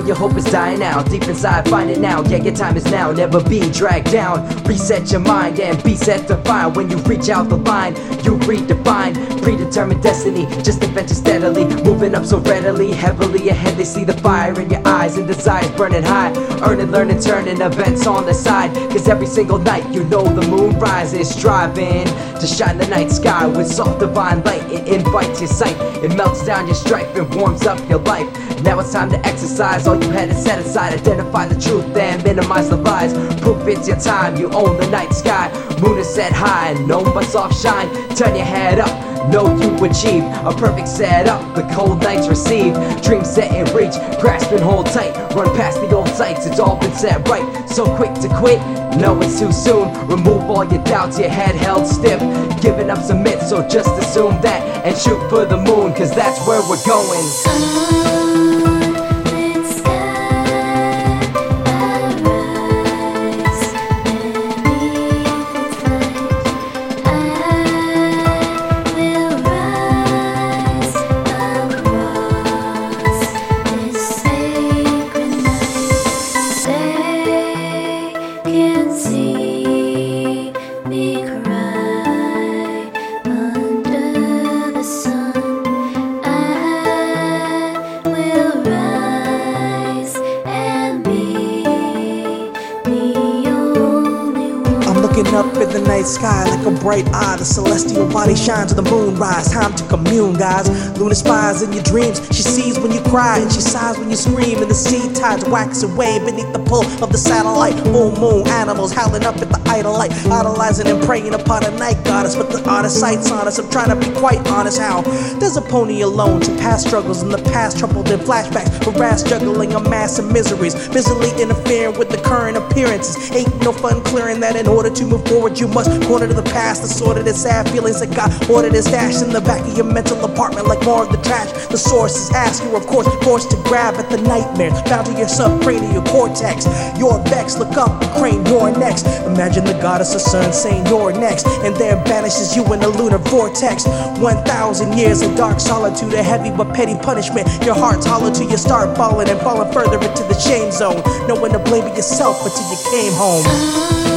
your hope is dying out. Deep inside, find it now. Yeah, your time is now. Never be dragged down. Reset your mind and be set to find. When you reach out the line, you redefine predetermined destiny. Just adventure steadily, moving up so readily. Heavily ahead, they see the fire in your eyes and desires burning high. Earning, learning, turning events on the side. Cause every single night, you know the moon rises. Striving to shine the night sky with soft divine light. It invites your sight. It melts down your strife and warms up your life. Now it's time to exercise all you had to set aside. Identify the truth and minimize the lies. Proof it's your time, you own the night sky. Moon is set high, known by soft shine. Turn your head up, know you achieve a perfect setup, the cold nights receive. Dreams set in reach, grasp and hold tight. Run past the old sights, it's all been set right. So quick to quit, no it's too soon. Remove all your doubts, your head held stiff. Giving up some myths, so just assume that and shoot for the moon, cause that's where we're going. Looking up in the night sky like a bright eye, the celestial body shines with the moon rise. Time to commune, guys. Luna spies in your dreams. She sees when you cry and she sighs when you scream. And the sea tides wax away beneath the pull of the satellite. Full moon animals howling up at the idle light, idolizing and praying upon a night goddess. But the artist sights on us. I'm trying to be quite honest. How there's a pony alone to past struggles in the past, troubled in flashbacks, harassed, juggling a mass of miseries, busily interfering with the current appearances. Ain't no fun clearing that in order to move forward, you must corner to the past. The sort of the sad feelings that got ordered and stashed in the back of your mental apartment like more of the trash. The sources ask you, of course, forced to grab at the nightmares bound to your subcranial cortex. You're vexed, look up and crane, you're next. Imagine the goddess of sun saying you're next, and there banishes you in a lunar vortex. 1,000 years of dark solitude, a heavy but petty punishment. Your heart's hollow till you start falling and falling further into the shame zone. No one to blame but yourself until you came home.